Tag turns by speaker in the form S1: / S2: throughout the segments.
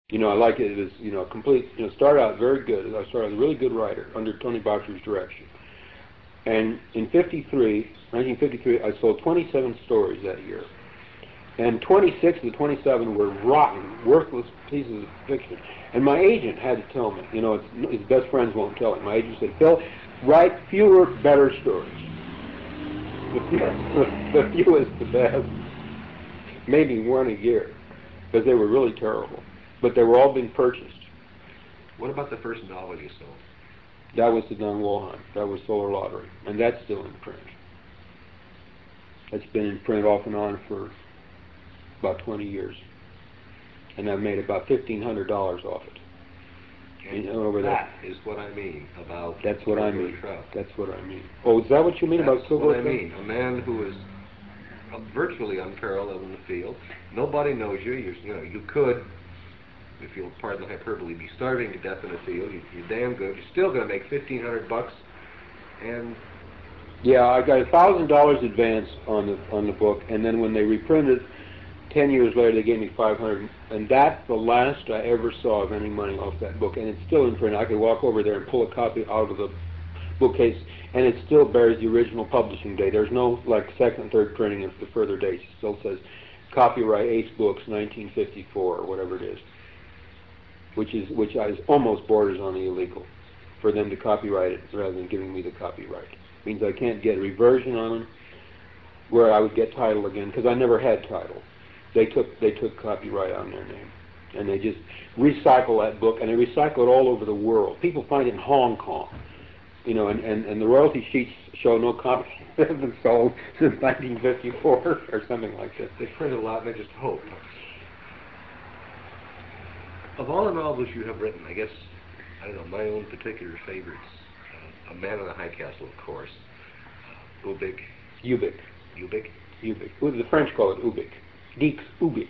S1: I like it as, complete, started out very good. I started as a really good writer under Tony Boucher's direction. And in 1953, I sold 27 stories that year. And 26 of the 27 were rotten, worthless pieces of fiction. And my agent had to tell me, his best friends won't tell him. My agent said, Phil, write fewer, better stories. The fewest, the best. Maybe one a year, because they were really terrible. But they were all being purchased.
S2: What about the first novel you sold?
S1: That was the Don Wollheim. That was Solar Lottery. And that's still in print. It's been in print off and on for about 20 years. And I've made about $1,500 off it.
S2: And that is what I mean about
S1: That's what I mean.
S2: Trout.
S1: That's what I mean. Oh, is that what you mean about Kilgore Trout?
S2: That's what I mean. A man who is virtually unparalleled in the field. Nobody knows you. You could, if you'll pardon the hyperbole, be starving to death in the field. You're damn good. You're still going to make $1,500, and
S1: yeah, I got $1,000 advance on the book, and then when they reprinted 10 years later, they gave me $500, and that's the last I ever saw of any money off that book, and it's still in print. I could walk over there and pull a copy out of the bookcase, and it still bears the original publishing date. There's no second and third printing of the further dates. It still says copyright Ace Books 1954 or whatever it is, which is almost borders on the illegal for them to copyright it rather than giving me the copyright. It means I can't get a reversion on them where I would get title again, because I never had title. They took copyright on their name, and they just recycle that book, and they recycle it all over the world. People find it in Hong Kong, and the royalty sheets show no copies that have been sold since 1954 or something like that.
S2: They print a lot, and they just hope. Of all the novels you have written, I guess, I don't know, my own particular favorites, A Man in the High Castle, of course, Ubik.
S1: Ubik.
S2: Ubik?
S1: Ubik. Well, the French call it Ubik. Dix Ubik.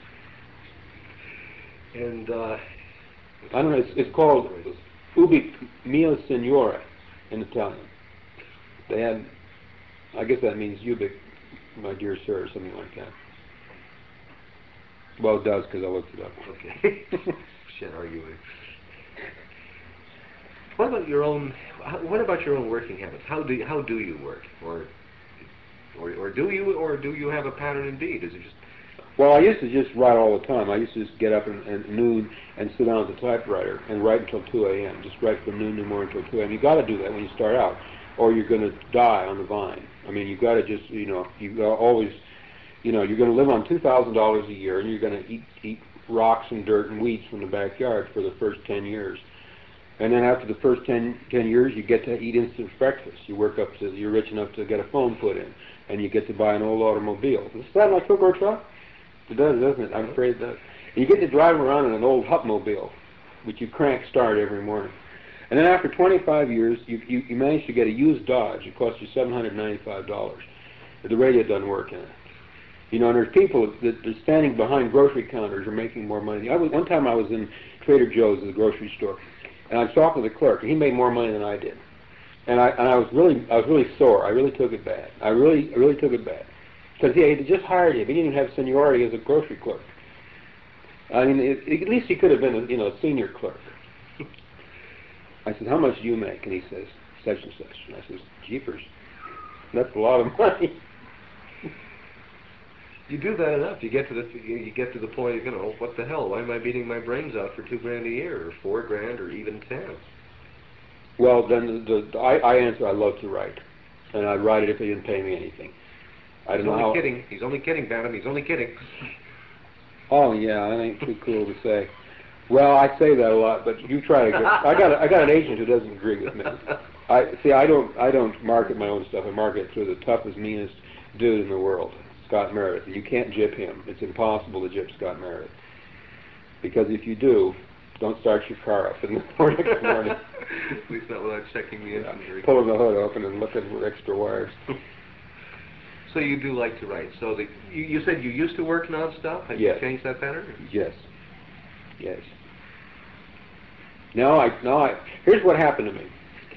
S2: And,
S1: I don't know, it's called Ubik Mia Signora in Italian. They had, I guess that means Ubik, my dear sir, or something like that. Well, it does, because I looked it up.
S2: Okay. Shit, arguing. What about your own working habits? How do you work? Or do you have a pattern indeed? Is it just...
S1: Well, I used to just write all the time. I used to just get up at noon and sit down at the typewriter and write until 2 a.m. Just write from noon to morning until 2 a.m. You got to do that when you start out, or you're going to die on the vine. I mean, you got to just, you always, you're going to live on $2,000 a year, and you're going to eat rocks and dirt and weeds from the backyard for the first 10 years. And then after the first 10 years, you get to eat instant breakfast. You work up to, you're rich enough to get a phone put in, and you get to buy an old automobile. Does that sound like Kilgore Trout? It does, doesn't it? I'm afraid it does. And you get to drive around in an old Hupmobile, which you crank start every morning. And then after 25 years, you manage to get a used Dodge. It costs you $795. The radio doesn't work in it. And there's people that are standing behind grocery counters are making more money. One time I was in Trader Joe's, the grocery store, and I was talking to the clerk, and he made more money than I did. And I was really sore. I really took it bad. I really took it bad. Because he had just hired him. He didn't even have seniority as a grocery clerk. I mean, at least he could have been a senior clerk. I said, how much do you make? And he says, such and such. And I says, jeepers, that's a lot of money.
S2: You do that enough, you get to the point, what the hell? Why am I beating my brains out for $2,000 a year, or $4,000, or even 10?
S1: Well, then I answer, I love to write, and I'd write it if they didn't pay me anything. I don't know how.
S2: He's only kidding, Bantam. He's only kidding.
S1: Oh yeah, that ain't too cool to say. Well, I say that a lot, but you try to get. I got an agent who doesn't agree with me. I don't market my own stuff. I market it to the toughest, meanest dude in the world, Scott Meredith. You can't gyp him. It's impossible to gyp Scott Meredith. Because if you do, don't start your car up in the morning.
S2: At least not without checking the engine.
S1: Pulling the hood open and looking for extra wires.
S2: So you do like to write. So you said you used to work nonstop? Have
S1: Yes.
S2: you changed that pattern?
S1: Yes. Yes. Here's what happened to me.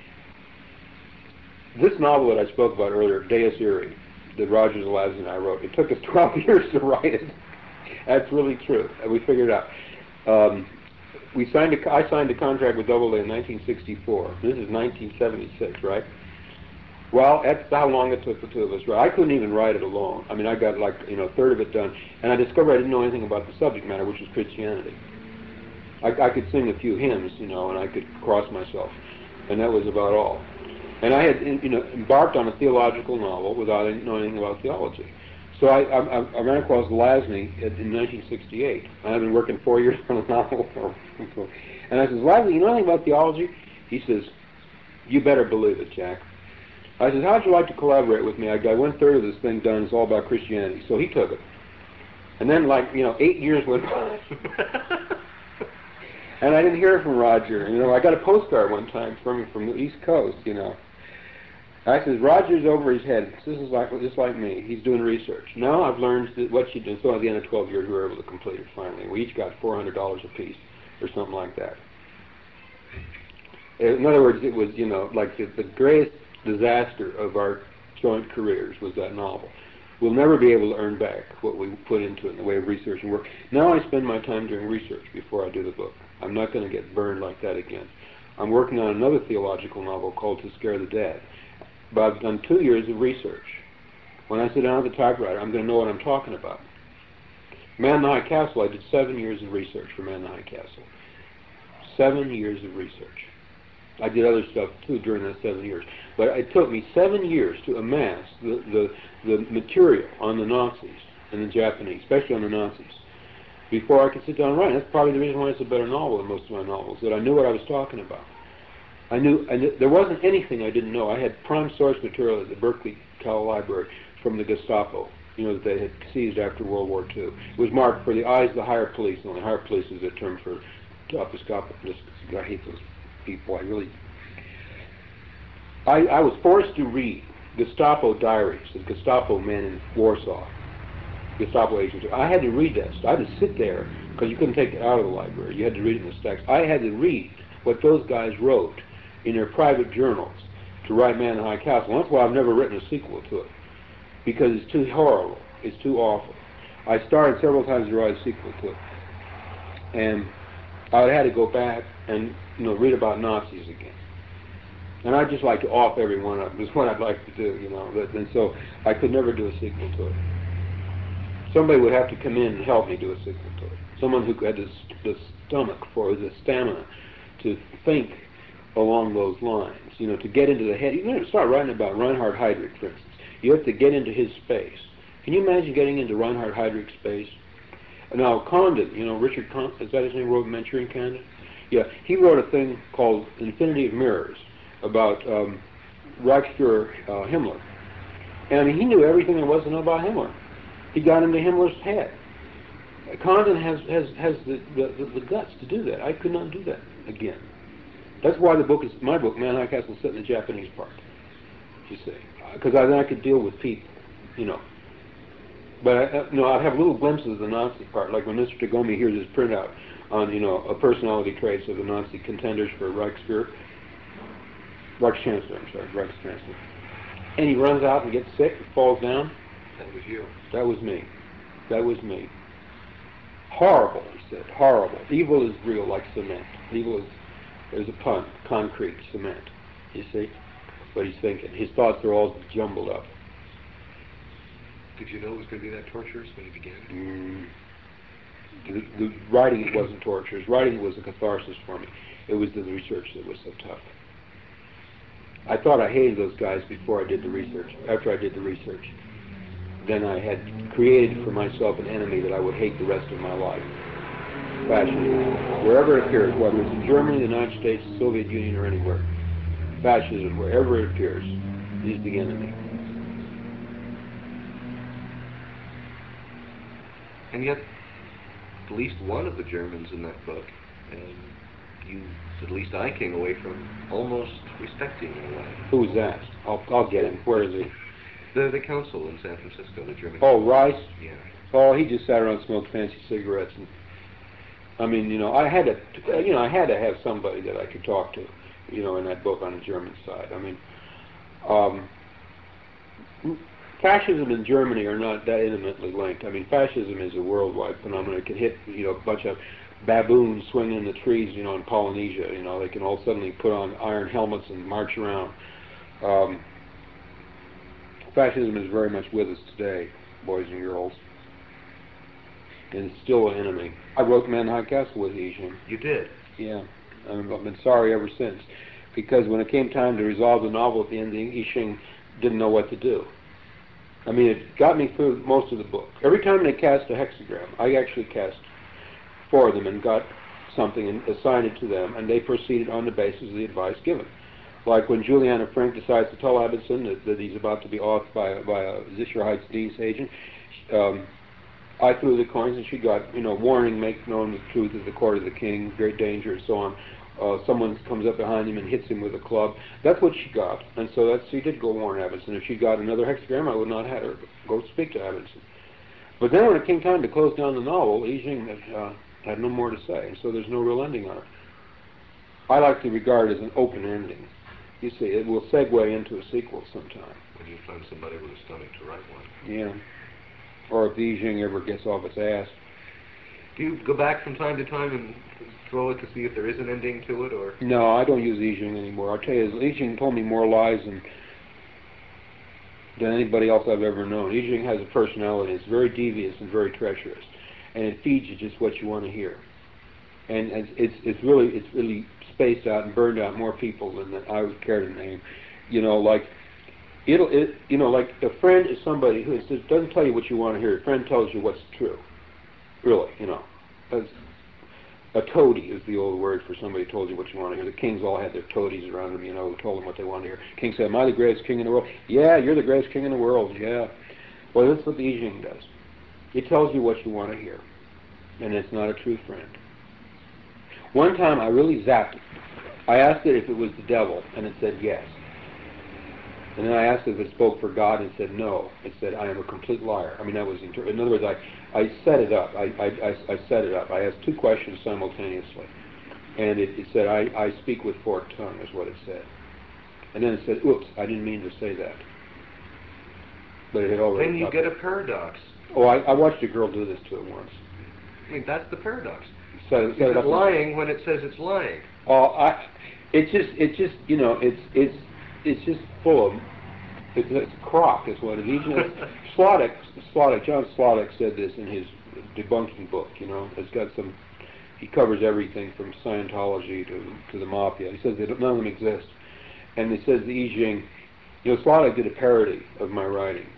S1: This novel that I spoke about earlier, Deus Irae, that Rogers Alazzin and I wrote, it took us 12 years to write it. That's really true. We figured it out. I signed a contract with Doubleday in 1964. This is 1976, right? Well, that's how long it took the two of us. I couldn't even write it alone. I mean, I got like, a third of it done, and I discovered I didn't know anything about the subject matter, which was Christianity. I could sing a few hymns, and I could cross myself, and that was about all. And I had, embarked on a theological novel without knowing anything about theology. So I ran across Lasny in 1968. And I've been working 4 years on a novel. And I says, Lasny, you know anything about theology? He says, you better believe it, Jack. I says, how'd you like to collaborate with me? I got 1/3 of this thing done. It's all about Christianity. So he took it. And then, 8 years went by. And I didn't hear from Roger. I got a postcard one time from the East Coast, I says, Roger's over his head. This is just like me. He's doing research. Now I've learned what you do. So at the end of 12 years, we were able to complete it finally. We each got $400 a piece or something like that. In other words, it was, like the greatest disaster of our joint careers was that novel. We'll never be able to earn back what we put into it in the way of research and work. Now I spend my time doing research before I do the book. I'm not going to get burned like that again. I'm working on another theological novel called To Scare the Dead. But I've done 2 years of research. When I sit down at the typewriter, I'm going to know what I'm talking about. Man in the High Castle, I did 7 years of research for Man in the High Castle. 7 years of research. I did other stuff too during those 7 years. But it took me 7 years to amass the material on the Nazis and the Japanese, especially on the Nazis, before I could sit down and write. That's probably the reason why it's a better novel than most of my novels, that I knew what I was talking about. I knew there wasn't anything I didn't know. I had prime source material at the Berkeley Cal Library from the Gestapo, that they had seized after World War II. It was marked for the eyes of the higher police, and the higher police is a term for Gestapoists. I hate those people. I was forced to read Gestapo diaries of Gestapo men in Warsaw, Gestapo agents. I had to read that. I had to sit there, because you couldn't take it out of the library. You had to read it in the stacks. I had to read what those guys wrote in their private journals to write Man in the High Castle. And that's why I've never written a sequel to it, because it's too horrible. It's too awful. I started several times to write a sequel to it, and I had to go back and read about Nazis again. And I'd just like to off every one of them. It's what I'd like to do, and so I could never do a sequel to it. Somebody would have to come in and help me do a sequel to it. Someone who had the stomach for the stamina to think along those lines, to get into the head. You know, start writing about Reinhard Heydrich, for instance. You have to get into his space. Can you imagine getting into Reinhard Heydrich's space? Now, Condon, Richard Condon, is that his name, wrote Manchurian Candidate? Yeah, he wrote a thing called Infinity of Mirrors about Reichsfuhrer Himmler. And I mean, he knew everything there was to know about Himmler. He got into Himmler's head. Condon has the guts to do that. I could not do that again. That's why my book, Man in the High Castle, is set in the Japanese part, you see. Because then I could deal with people, But I'd have little glimpses of the Nazi part, like when Mr. Tagomi hears his printout on, a personality traits of the Nazi contenders for Reichschancellor, and he runs out and gets sick and falls down.
S2: That was you.
S1: That was me. That was me. Horrible, he said. Horrible. Evil is real, like cement. Evil is, there's a pun, concrete, cement. You see what he's thinking. His thoughts are all jumbled up.
S2: Did you know it was going to be that torturous when you began it?
S1: The writing wasn't torture. Writing was a catharsis for me. It was the research that was so tough. I thought I hated those guys before I did the research. After I did the research, then I had created for myself an enemy that I would hate the rest of my life. Fascism. Wherever it appears, whether it's in Germany, the United States, the Soviet Union, or anywhere. Fascism, wherever it appears, is the enemy.
S2: And yet, at least one of the Germans in that book, at least I came away from almost respecting in a way.
S1: Who's that? I'll get him. Where is he?
S2: The consul in San Francisco, the German.
S1: Oh, Rice?
S2: Yeah.
S1: Oh, he just sat around and smoked fancy cigarettes. And I mean, I had to have somebody that I could talk to, in that book on the German side. I mean, fascism and Germany are not that intimately linked. I mean, fascism is a worldwide phenomenon. It can hit, a bunch of. baboons swinging in the trees, in Polynesia. They can all suddenly put on iron helmets and march around. Fascism is very much with us today, boys and girls, and it's still an enemy. I wrote Man in High Castle with I Ching.
S2: You did?
S1: Yeah. I've been sorry ever since, because when it came time to resolve the novel at the end, I Ching didn't know what to do. I mean, it got me through most of the book. Every time they cast a hexagram, I actually cast 4 of them and got something and assigned it to them, and they proceeded on the basis of the advice given. Like when Juliana Frank decides to tell Abbottson that he's about to be offed by a Zisher Heights Dees agent, I threw the coins and she got, warning, make known the truth of the court of the king, great danger, and so on. Someone comes up behind him and hits him with a club. That's what she got, and so she did go warn Abbottson. If she got another hexagram, I would not have her go speak to Abbottson. But then when it came time to close down the novel, I Ching had no more to say, and so there's no real ending on it. I like to regard it as an open ending. You see, it will segue into a sequel sometime.
S2: When you find somebody with a stomach to write one.
S1: Yeah. Or if I Ching ever gets off its ass.
S2: Do you go back from time to time and throw it to see if there is an ending to it, or?
S1: No, I don't use I Ching anymore. I'll tell you, I Ching told me more lies than anybody else I've ever known. I Ching has a personality. It's very devious and very treacherous, and it feeds you just what you want to hear. And it's really spaced out and burned out more people than I would care to name. Like a friend is somebody who doesn't tell you what you want to hear. A friend tells you what's true. Really, a toady is the old word for somebody who told you what you want to hear. The kings all had their toadies around them, who told them what they wanted to hear. King said, "Am I the greatest king in the world?" "Yeah, you're the greatest king in the world." "Yeah." Well, that's what the I Ching does. It tells you what you want to hear, and it's not a true friend. One time I really zapped it. I asked it if it was the devil, and it said yes. And then I asked it if it spoke for God, and it said no. It said, "I am a complete liar." I mean, that was in other words, I set it up. I set it up. I asked 2 questions simultaneously, and it said, I speak with forked tongue," is what it said. And then it said, "Oops, I didn't mean to say that." But it had already.
S2: Then you get a paradox.
S1: Oh, I watched a girl do this to it once.
S2: I mean, that's the paradox.
S1: It's
S2: lying when it says it's lying.
S1: Oh, it's just full of, it's crock is what it is. John Slotnick said this in his debunking book, it's got he covers everything from Scientology to the Mafia. He says that none of them exist. And he says the I Ching, Slotnick did a parody of my writing,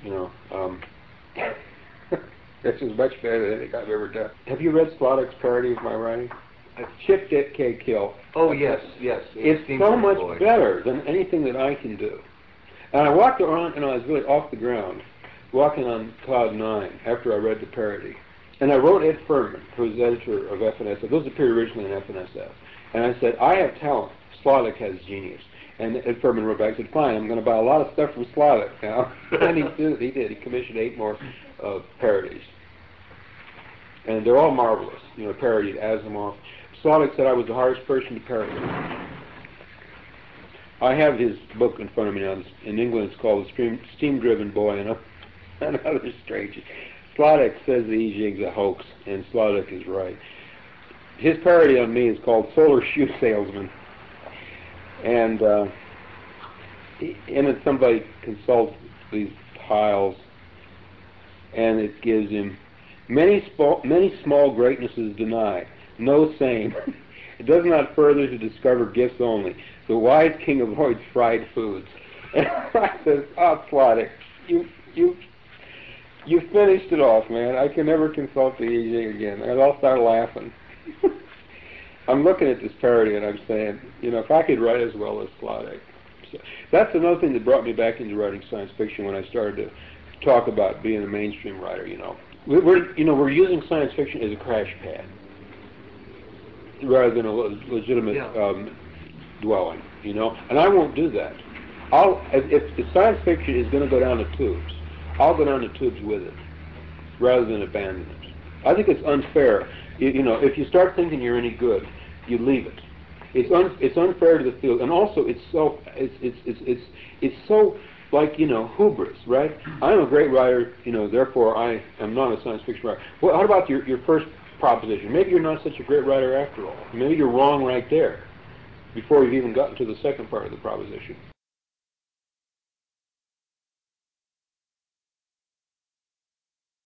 S1: this is much better than anything I've ever done. Have you read Slotnick's parody of my writing? Chip, Dick, K, Kill.
S2: Oh, yes.
S1: It's so much better than anything that I can do. And I walked around, and I was really off the ground, walking on cloud 9 after I read the parody. And I wrote Ed Furman, who was editor of FNSF. Those appeared originally in FNSF. And I said, "I have talent. Slotnick has genius." And Ed Furman wrote back and said, "Fine, I'm going to buy a lot of stuff from Slotnick now." And he did. He commissioned 8 more parodies. And they're all marvelous. Parodied Asimov. Slotnick said I was the hardest person to parody. I have his book in front of me now. In England, it's called The Steam-Driven Boy and Other Strange. Slotnick says the I Ching's a hoax, and Slotnick is right. His parody on me is called Solar Shoe Salesman. And in it, somebody consults these tiles, and it gives him many small greatnesses deny, no same. It does not further to discover gifts only. The wise king avoids fried foods. And I says, "Oh, Slotnick, you finished it off, man. I can never consult the I Ching again." And I'll start laughing. I'm looking at this parody and I'm saying, if I could write as well as Slotnick. So that's another thing that brought me back into writing science fiction when I started to talk about being a mainstream writer. We're using science fiction as a crash pad rather than a legitimate dwelling. And I won't do that. If the science fiction is going to go down the tubes, I'll go down the tubes with it rather than abandon it. I think it's unfair. If you start thinking you're any good, you leave it. It's unfair to the field, and also it's so like hubris, right? I'm a great writer, therefore I am not a science fiction writer. Well, how about your first proposition. Maybe you're not such a great writer after all. Maybe you're wrong right there before you've even gotten to the second part of the proposition.